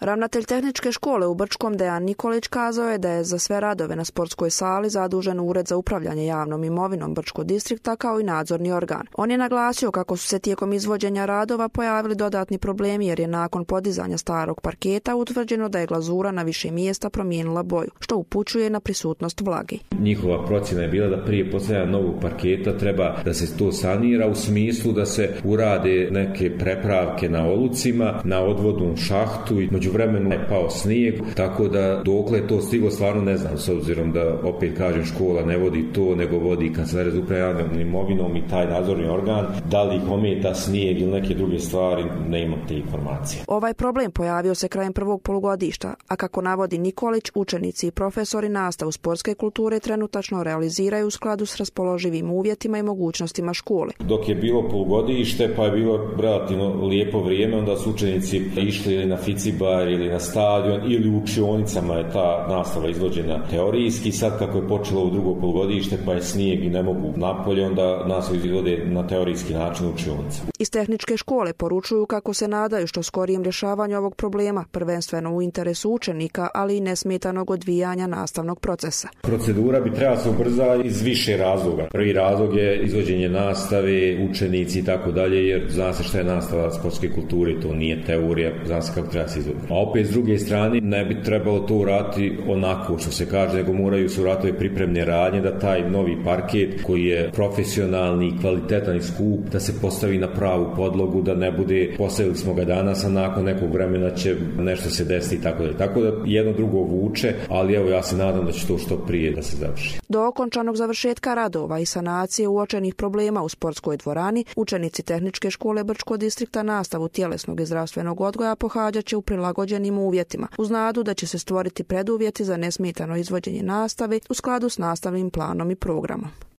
Ravnatelj tehničke škole u Brčkom Dejan Nikolić kazao je da je za sve radove na sportskoj sali zadužen Ured za upravljanje javnom imovinom Brčkog distrikta kao i nadzorni organ. On je naglasio kako su se tijekom izvođenja radova pojavili dodatni problemi jer je nakon podizanja starog parketa utvrđeno da je glazura na više mjesta promijenila boju, što upućuje na prisutnost vlage. Njihova procjena je bila da prije postavljanja novog parketa treba da se to sanira u smislu da se urade neke prepravke na olucima, na odvodnom šahtu i međuvremenu je pao snijeg, tako da dokle je to stiglo stvarno ne znam, s obzirom da opet kažem škola ne vodi to, nego vodi kancelarija za upravljanje javnom imovinom i taj nadzorni organ, da li ih ometa snijeg ili neke druge stvari, ne imam te informacije. Ovaj problem pojavio se krajem prvog polugodišta, a kako navodi Nikolić, učenici i profesori nastavu sportske kulture trenutačno realiziraju u skladu s raspoloživim uvjetima i mogućnostima škole. Dok je bilo polugodište, pa je bilo relativno lijepo vrijeme, onda su učenici išli ili na ficibar ili na stadion ili u učionicama je ta nastava izvođena teorijski. Sad kako je počelo u drugo polugodište pa je snijeg i ne mogu napolje, onda nastavu izvode na teorijski način u učionicama. Iz tehničke škole poručuju kako se nadaju što skorijem rješavanju ovog problema, prvenstveno u interesu učenika, ali i nesmetanog odvijanja nastavnog procesa. Procedura bi trebala se ubrzati iz više razloga. Prvi razlog je izvođenje nastave, učenici i tako dalje, jer zna se šta je nastava sportske kulture, to nije teorija, zna se kako treba se izvoditi. A opet s druge strane ne bi trebalo to uraditi onako što se kaže, nego moraju se uraditi pripremne radnje da taj novi parket koji je profesionalni, kvalitetan i skup, da se postavi na pravu podlogu, da ne bude postavili smo ga danas, a nakon nekog vremena će nešto se desiti i tako dalje. Tako da jedno drugo vuče, ali evo ja se nadam da će to što prije da se završi. Do okončanog završetka radova i sanacije uočenih problema u sportskoj dvorani, učenici tehničke škole Brčkog distrikta nastavu tjelesnog i zdravstvenog odgoja pohađat će u prilagođenim uvjetima, uz nadu da će se stvoriti preduvjeti za nesmetano izvođenje nastave u skladu s nastavnim planom i programom.